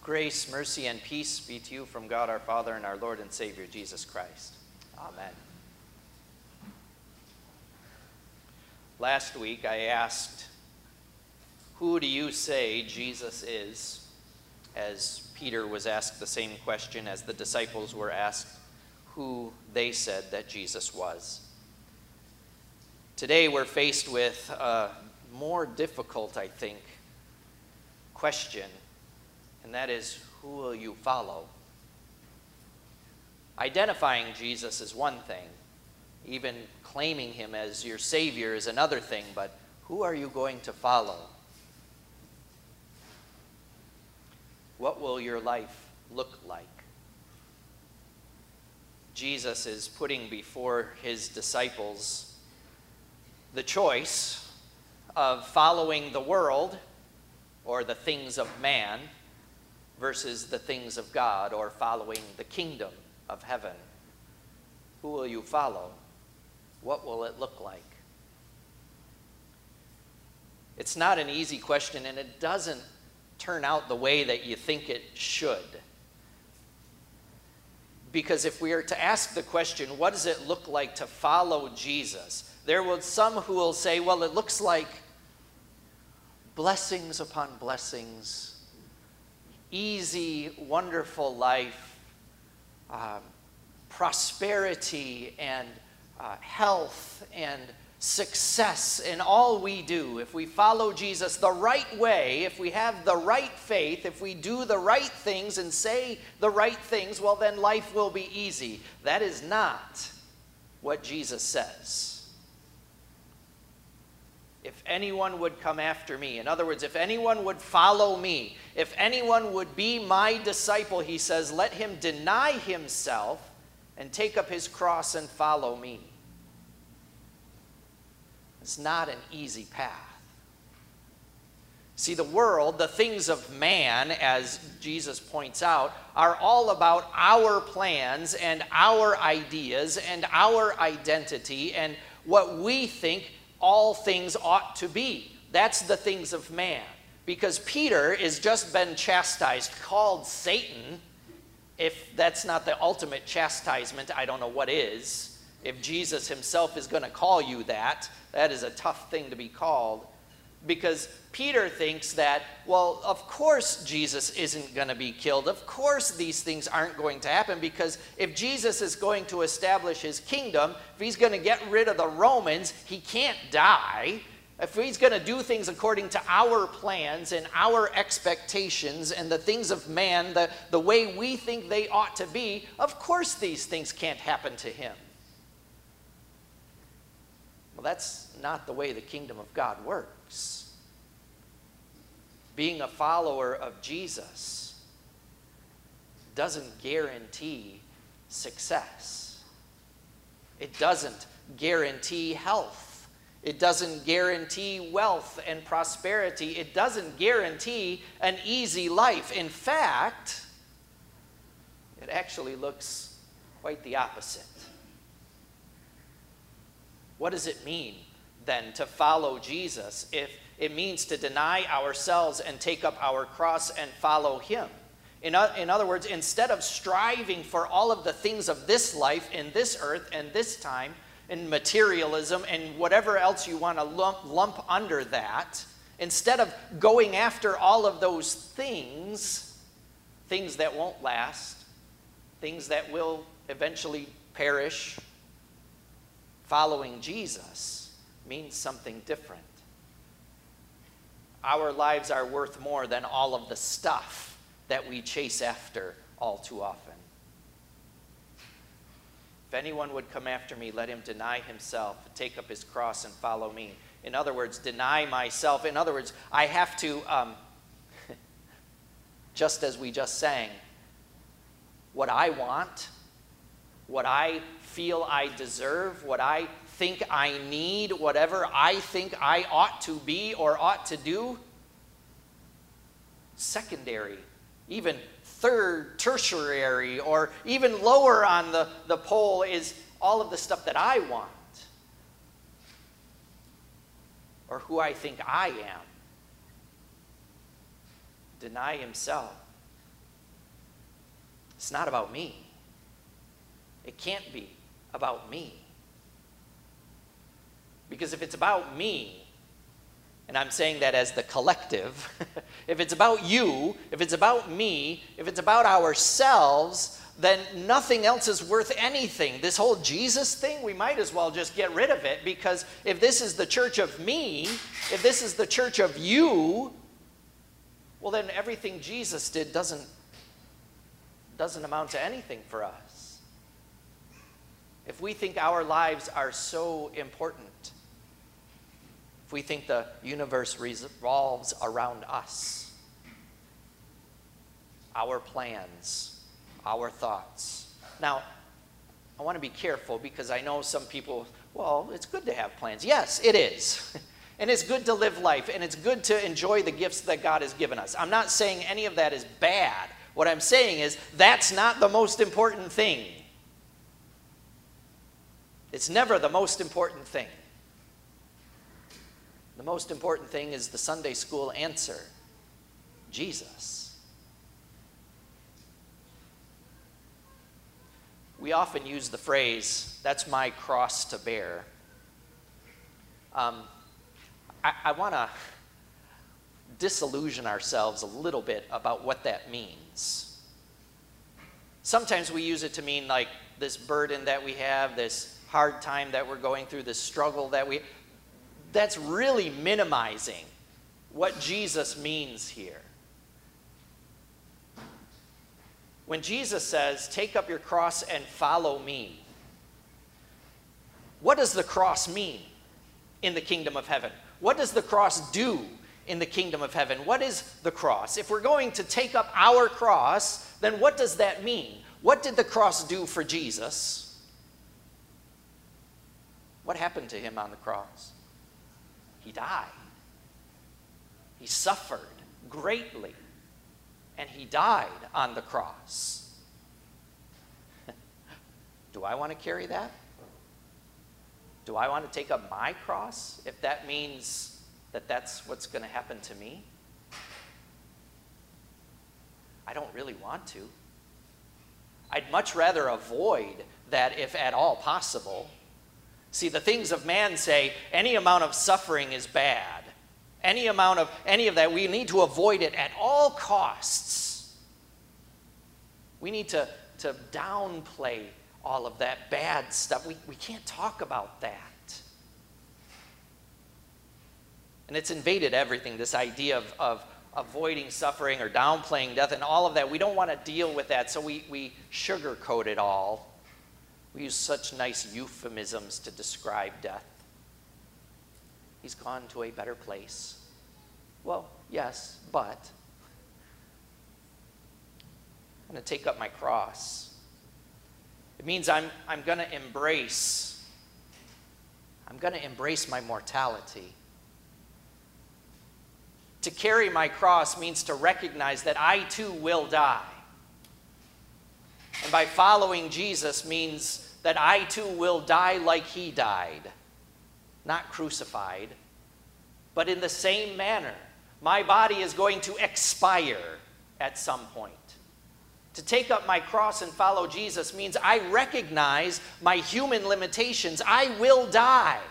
Grace, mercy, and peace be to you from God our Father and our Lord and Savior, Jesus Christ. Amen. Last week I asked, who do you say Jesus is? As Peter was asked the same question as the disciples were asked who they said that Jesus was. Today we're faced with a more difficult, I think, question, and that is, who will you follow? Identifying Jesus is one thing. Even claiming him as your Savior is another thing, but who are you going to follow? What will your life look like? Jesus is putting before his disciples the choice of following the world or the things of man versus the things of God, or following the kingdom of heaven. Who will you follow? What will it look like? It's not an easy question, and it doesn't turn out the way that you think it should. Because if we are to ask the question, what does it look like to follow Jesus? There will some who will say, well, it looks like blessings upon blessings, easy, wonderful life, prosperity and health and success in all we do. If we follow Jesus the right way, if we have the right faith, if we do the right things and say the right things, well, then life will be easy. That is not what Jesus says. If anyone would come after me, in other words, if anyone would follow me, if anyone would be my disciple, he says, let him deny himself and take up his cross and follow me. It's not an easy path. See, the world, the things of man, as Jesus points out, are all about our plans and our ideas and our identity and what we think all things ought to be. That's the things of man. Because Peter has just been chastised, called Satan. If that's not the ultimate chastisement, I don't know what is. If Jesus himself is going to call you that, that is a tough thing to be called. Because Peter thinks that, well, of course Jesus isn't going to be killed. Of course these things aren't going to happen, because if Jesus is going to establish his kingdom, if he's going to get rid of the Romans, he can't die. If he's going to do things according to our plans and our expectations and the things of man, the way we think they ought to be, of course these things can't happen to him. Well, that's not the way the kingdom of God works. Being a follower of Jesus doesn't guarantee success. It doesn't guarantee health. It doesn't guarantee wealth and prosperity. It doesn't guarantee an easy life. In fact, it actually looks quite the opposite. What does it mean, then, to follow Jesus if it means to deny ourselves and take up our cross and follow him? In other words, instead of striving for all of the things of this life in this earth and this time, and materialism and whatever else you want to lump under that, instead of going after all of those things that won't last, things that will eventually perish, following Jesus means something different. Our lives are worth more than all of the stuff that we chase after all too often. If anyone would come after me, let him deny himself, take up his cross, and follow me. In other words, deny myself. In other words, I have to, just as we just sang, what I want, what I feel I deserve, what I think I need, whatever I think I ought to be or ought to do, secondary, even third, tertiary, or even lower on the pole is all of the stuff that I want or who I think I am. Deny himself, It's not about me. It can't be about me. Because if it's about me, and I'm saying that as the collective, if it's about you, if it's about me, if it's about ourselves, then nothing else is worth anything. This whole Jesus thing, we might as well just get rid of it, because if this is the church of me, if this is the church of you, well, then everything Jesus did doesn't amount to anything for us. If we think our lives are so important, if we think the universe revolves around us, our plans, our thoughts. Now, I want to be careful, because I know some people, well, it's good to have plans. Yes, it is. And it's good to live life, and it's good to enjoy the gifts that God has given us. I'm not saying any of that is bad. What I'm saying is that's not the most important thing. It's never the most important thing. The most important thing is the Sunday school answer: Jesus. We often use the phrase, "That's my cross to bear." I want to disillusion ourselves a little bit about what that means. Sometimes we use it to mean like this burden that we have, this hard time that we're going through, this struggle that that's really minimizing what Jesus means here. When Jesus says, "Take up your cross and follow me," what does the cross mean in the kingdom of heaven? What does the cross do in the kingdom of heaven? What is the cross? If we're going to take up our cross, then what does that mean? What did the cross do for Jesus? What happened to him on the cross? He died. He suffered greatly, and he died on the cross. Do I want to carry that? Do I want to take up my cross if that means that that's what's going to happen to me? I don't really want to. I'd much rather avoid that if at all possible. See, the things of man say any amount of suffering is bad. Any of that, we need to avoid it at all costs. We need to downplay all of that bad stuff. We can't talk about that. And it's invaded everything, this idea of avoiding suffering or downplaying death and all of that. We don't want to deal with that, so we sugarcoat it all. We use such nice euphemisms to describe death. He's gone to a better place. Well, yes, but I'm going to take up my cross. It means I'm going to embrace my mortality. To carry my cross means to recognize that I too will die. And by following Jesus means that I too will die like he died. Not crucified, but in the same manner. My body is going to expire at some point. To take up my cross and follow Jesus means I recognize my human limitations. I will die.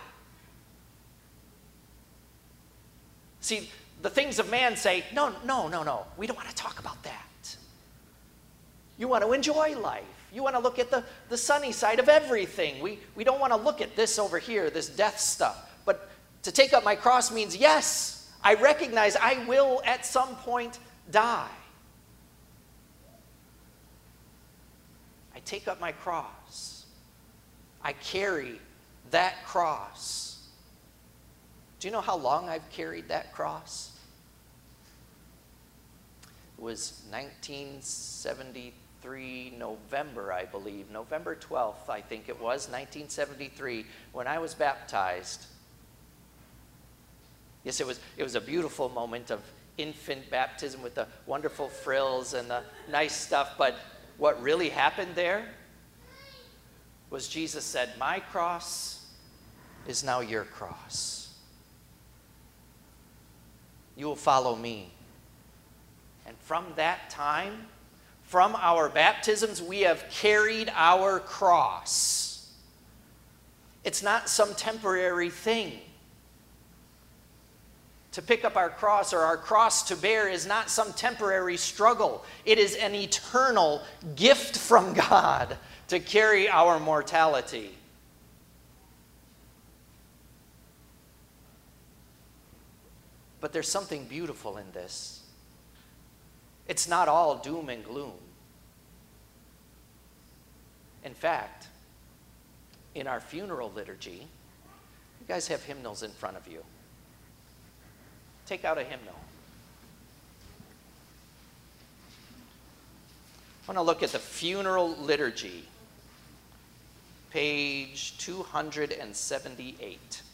See, the things of man say, no, we don't want to talk about that. You want to enjoy life. You want to look at the sunny side of everything. We don't want to look at this over here, this death stuff. But to take up my cross means, yes, I recognize I will at some point die. I take up my cross. I carry that cross. Do you know how long I've carried that cross? It was 1973 November, I believe. November 12th, I think it was, 1973, when I was baptized. Yes, it was a beautiful moment of infant baptism with the wonderful frills and the nice stuff, but what really happened there was Jesus said, "My cross is now your cross. You will follow me." And from that time from our baptisms, we have carried our cross. It's not some temporary thing. To pick up our cross, or our cross to bear, is not some temporary struggle. It is an eternal gift from God to carry our mortality. But there's something beautiful in this. It's not all doom and gloom. In fact, in our funeral liturgy, you guys have hymnals in front of you. Take out a hymnal. I want to look at the funeral liturgy, page 278.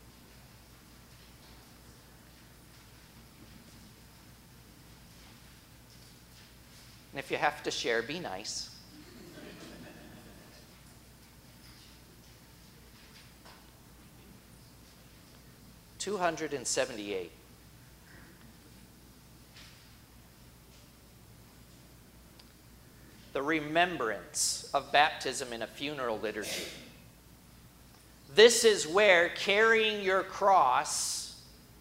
And if you have to share, be nice. (278). The remembrance of baptism in a funeral liturgy. This is where carrying your cross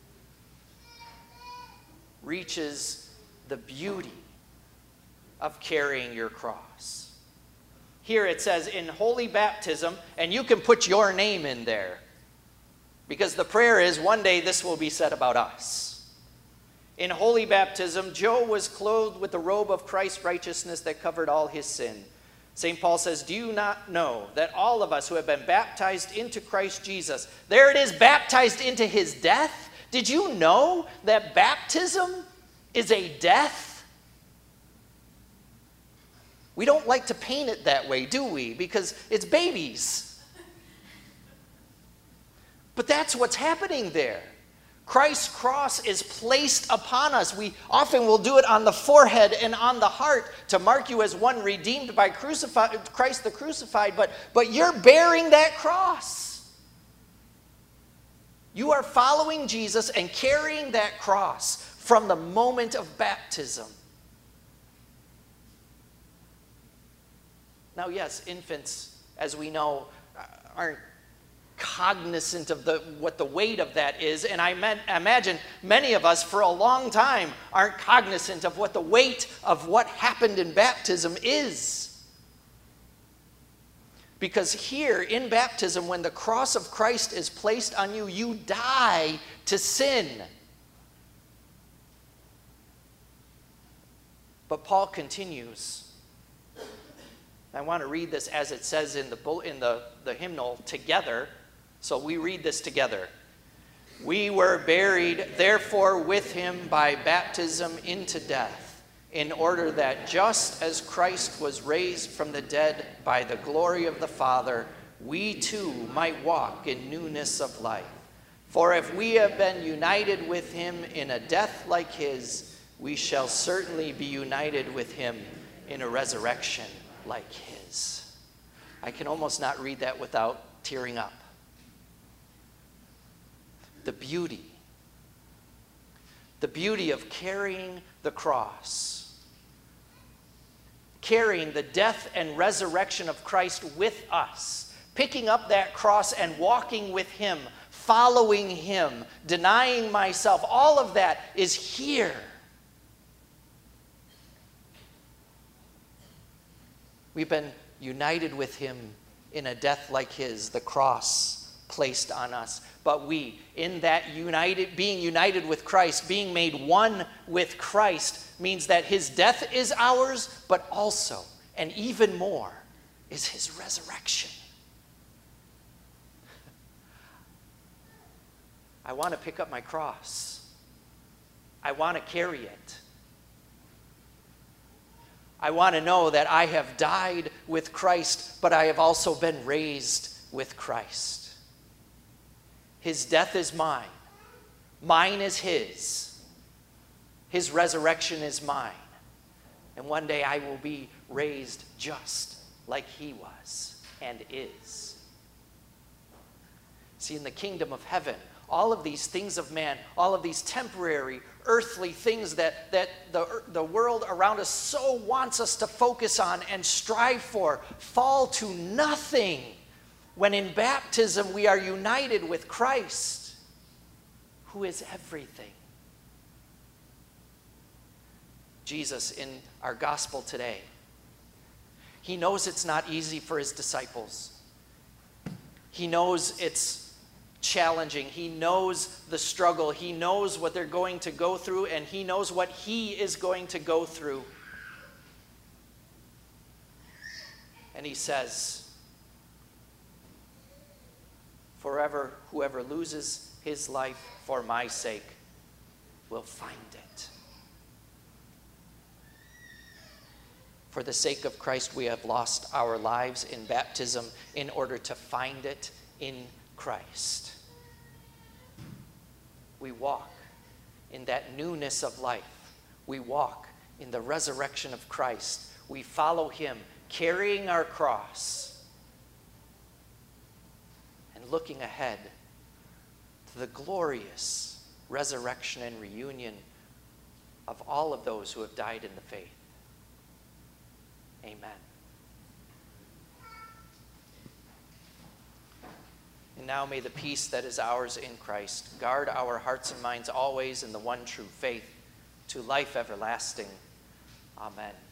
reaches the beauty of carrying your cross. Here it says in holy baptism, and you can put your name in there, because the prayer is one day this will be said about us. In holy baptism, Joe was clothed with the robe of Christ's righteousness that covered all his sin. St. Paul says, do you not know that all of us who have been baptized into Christ Jesus, there it is, baptized into his death? Did you know that baptism is a death? We don't like to paint it that way, do we? Because it's babies. But that's what's happening there. Christ's cross is placed upon us. We often will do it on the forehead and on the heart to mark you as one redeemed by Christ the crucified, but you're bearing that cross. You are following Jesus and carrying that cross from the moment of baptism. Now, yes, infants, as we know, aren't cognizant of what the weight of that is, and I imagine many of us for a long time aren't cognizant of what the weight of what happened in baptism is. Because here in baptism, when the cross of Christ is placed on you, you die to sin. But Paul continues. I want to read this as it says in the hymnal together. So we read this together. We were buried, therefore, with him by baptism into death, in order that just as Christ was raised from the dead by the glory of the Father, we too might walk in newness of life. For if we have been united with him in a death like his, we shall certainly be united with him in a resurrection like his. I can almost not read that without tearing up. The beauty of carrying the cross, carrying the death and resurrection of Christ with us, picking up that cross and walking with him, following him, denying myself, all of that is here. We've been united with him in a death like his, the cross placed on us. But we, in that being united with Christ, being made one with Christ, means that his death is ours, but also, and even more, is his resurrection. I want to pick up my cross. I want to carry it. I want to know that I have died with Christ, but I have also been raised with Christ. His death is mine. Mine is his. His resurrection is mine. And one day I will be raised just like he was and is. See, in the kingdom of heaven, all of these things of man, all of these temporary, earthly things that the world around us so wants us to focus on and strive for, fall to nothing when in baptism we are united with Christ, who is everything. Jesus, in our gospel today, he knows it's not easy for his disciples. He knows it's challenging. He knows the struggle. He knows what they're going to go through, and he knows what he is going to go through. And he says, "Forever, whoever loses his life for my sake will find it." For the sake of Christ, we have lost our lives in baptism in order to find it in Christ. We walk in that newness of life. We walk in the resurrection of Christ. We follow him, carrying our cross and looking ahead to the glorious resurrection and reunion of all of those who have died in the faith. Amen. And now may the peace that is ours in Christ guard our hearts and minds always in the one true faith to life everlasting. Amen.